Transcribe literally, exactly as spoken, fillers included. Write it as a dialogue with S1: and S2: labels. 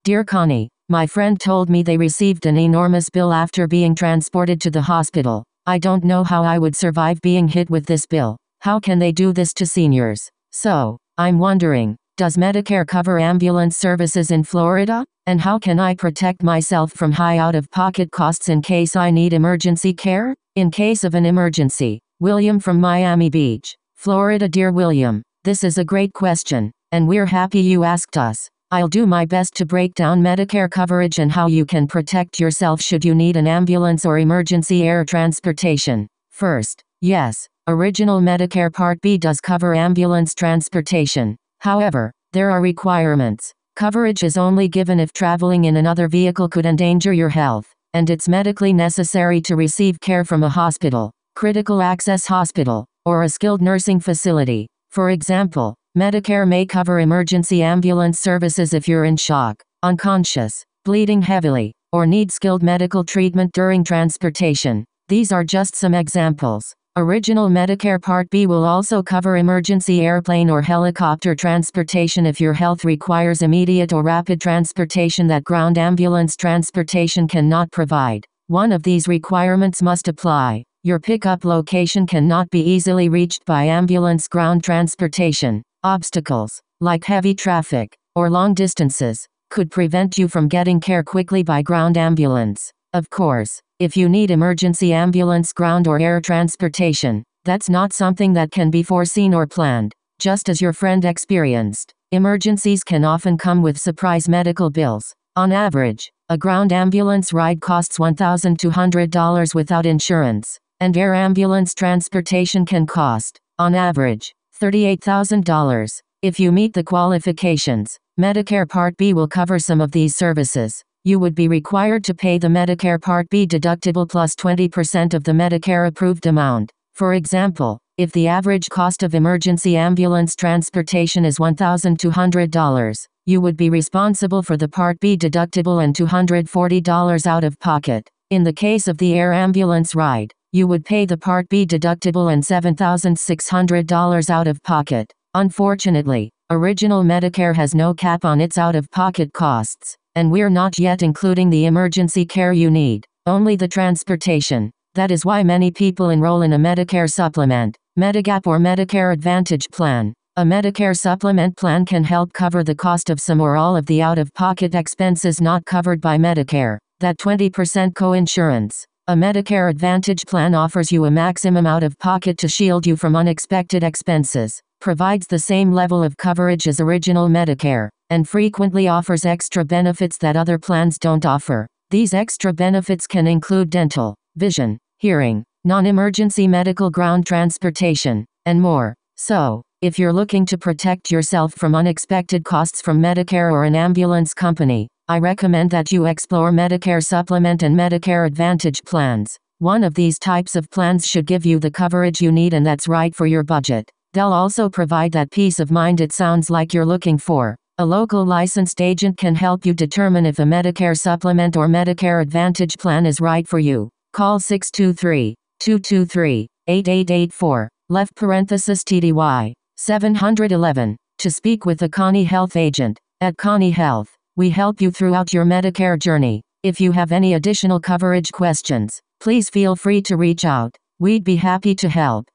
S1: Dear Connie, my friend told me they received an enormous bill after being transported to the hospital. I don't know how I would survive being hit with this bill. How can they do this to seniors? So, I'm wondering, does Medicare cover ambulance services in Florida? And how can I protect myself from high out-of-pocket costs in case I need emergency care? In case of an emergency. William from Miami Beach, Florida. Dear William, this is a great question, and we're happy you asked us. I'll do my best to break down Medicare coverage and how you can protect yourself should you need an ambulance or emergency air transportation. First, yes, original Medicare Part B does cover ambulance transportation. However, there are requirements. Coverage is only given if traveling in another vehicle could endanger your health, and it's medically necessary to receive care from a hospital, critical access hospital, or a skilled nursing facility. For example, Medicare may cover emergency ambulance services if you're in shock, unconscious, bleeding heavily, or need skilled medical treatment during transportation. These are just some examples. Original Medicare Part B will also cover emergency airplane or helicopter transportation if your health requires immediate or rapid transportation that ground ambulance transportation cannot provide. One of these requirements must apply. Your pickup location cannot be easily reached by ambulance ground transportation. Obstacles, like heavy traffic, or long distances, could prevent you from getting care quickly by ground ambulance. Of course, if you need emergency ambulance ground or air transportation, that's not something that can be foreseen or planned. Just as your friend experienced, emergencies can often come with surprise medical bills. On average, a ground ambulance ride costs one thousand two hundred dollars without insurance, and air ambulance transportation can cost, on average, thirty-eight thousand dollars. If you meet the qualifications, Medicare Part B will cover some of these services. You would be required to pay the Medicare Part B deductible plus twenty percent of the Medicare approved amount. For example, if the average cost of emergency ambulance transportation is one thousand two hundred dollars, you would be responsible for the Part B deductible and two hundred forty dollars out of pocket. In the case of the air ambulance ride, you would pay the Part B deductible and seven thousand six hundred dollars out of pocket. Unfortunately, original Medicare has no cap on its out-of-pocket costs, and we're not yet including the emergency care you need, only the transportation. That is why many people enroll in a Medicare supplement, Medigap or Medicare Advantage plan. A Medicare supplement plan can help cover the cost of some or all of the out-of-pocket expenses not covered by Medicare, that twenty percent co-insurance. A Medicare Advantage plan offers you a maximum out-of-pocket to shield you from unexpected expenses, provides the same level of coverage as original Medicare, and frequently offers extra benefits that other plans don't offer. These extra benefits can include dental, vision, hearing, non-emergency medical ground transportation, and more. So, if you're looking to protect yourself from unexpected costs from Medicare or an ambulance company, I recommend that you explore Medicare Supplement and Medicare Advantage plans. One of these types of plans should give you the coverage you need and that's right for your budget. They'll also provide that peace of mind it sounds like you're looking for. A local licensed agent can help you determine if a Medicare Supplement or Medicare Advantage plan is right for you. Call six two three, two two three, eight eight eight four, left parenthesis T D Y, seven one one, to speak with a Connie Health agent. At Connie Health, we help you throughout your Medicare journey. If you have any additional coverage questions, please feel free to reach out. We'd be happy to help.